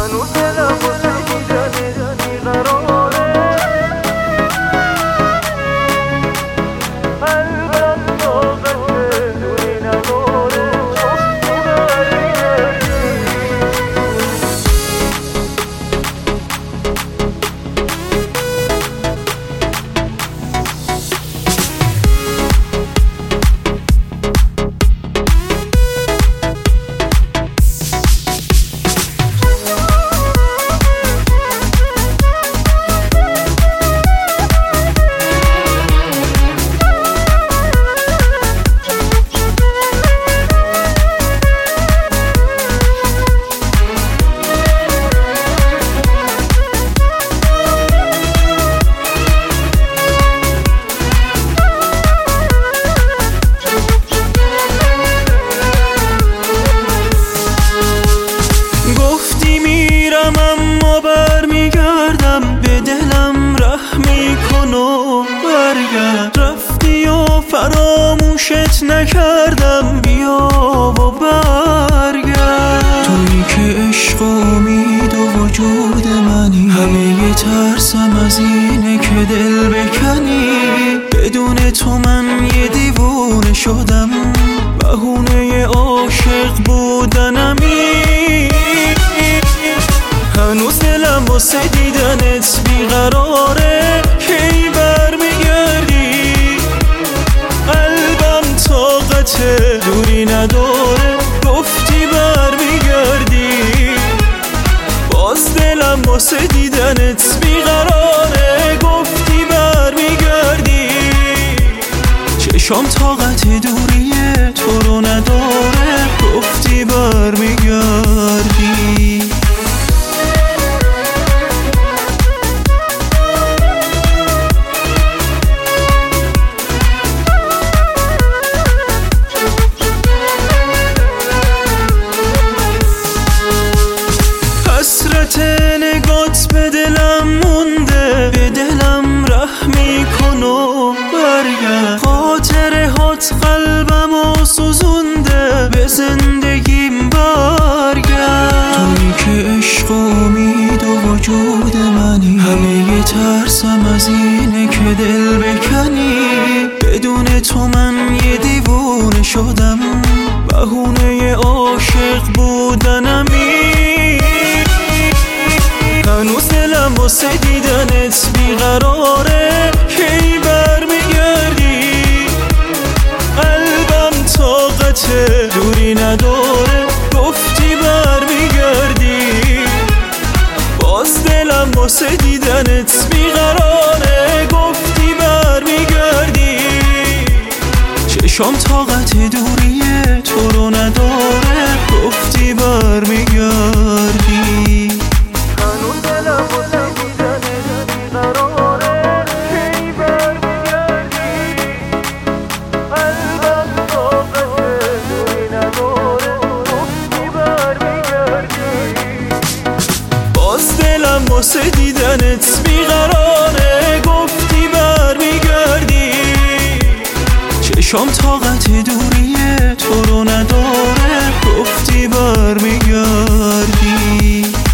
هنوز دلم واسه دیدنت بیقراره، قلبم طاقت دوری نداره. گفتی برگردی، رفتی و فراموشت نکردم، بیا و برگرد. تویی که عشق و امید و وجود منی، همه ترسم از اینه که دل بکنی. بدون تو من یه دیوونه شدم، بهونه عاشق بودنمی. هنوز دلم واسه دیدنت بیقراره، کی برمیگردی؟ قلبم طاقت دوری نداره، گفتی برمیگردی. باز دلم واسه دیدنت بیقراره، گفتی برمیگردی. چشام طاقت دوری تو رو نداره، گفتی برمیگردی. حسرت نگات به دلم مونده، به دلم رحمی کن و برگرد. خاطرهات قلبمو سوزونده، به زندگیم برگرد. تویی که عشق و امید و وجود منی، همه ترسم از اینه که دل بکنی. بدون تو من یه دیوونه شدم، بهونه عاشق بودنمی. هنوز دلم واسه دیدنت بیقراره، کی برمیگردی؟ قلبم طاقت دوری نداره، گفتی برمیگردی. باز دلم واسه دیدنت بیقراره، گفتی برمیگردی. چشام طاقت دوری تو رو نداره، گفتی برمیگردی. هنوز دلم واسه دیدنت بیقراره، کی برمیگردی؟ قلبم طاقت دوری نداره، گفتی برمیگردی. باز دلم واسه دیدنت بیقراره، گفتی برمیگردی. چشام طاقت دوری تو رو نداره، گفتی برمیگردی.